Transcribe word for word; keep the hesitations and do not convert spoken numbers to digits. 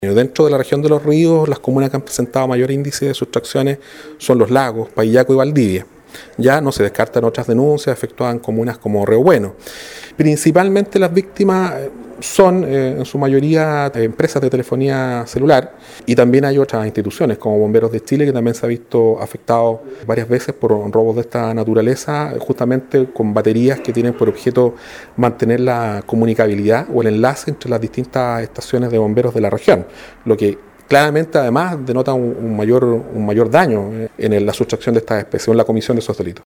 Dentro de la región de los ríos, las comunas que han presentado mayor índice de sustracciones son Los Lagos, Paillaco y Valdivia. Ya no se descartan otras denuncias efectuadas en comunas como Río Bueno. Principalmente las víctimas son eh, en su mayoría empresas de telefonía celular, y también hay otras instituciones como Bomberos de Chile, que también se ha visto afectado varias veces por robos de esta naturaleza, justamente con baterías que tienen por objeto mantener la comunicabilidad o el enlace entre las distintas estaciones de bomberos de la región, lo que claramente además denota un, un, mayor, un mayor daño en la sustracción de estas especies o en la comisión de esos delitos.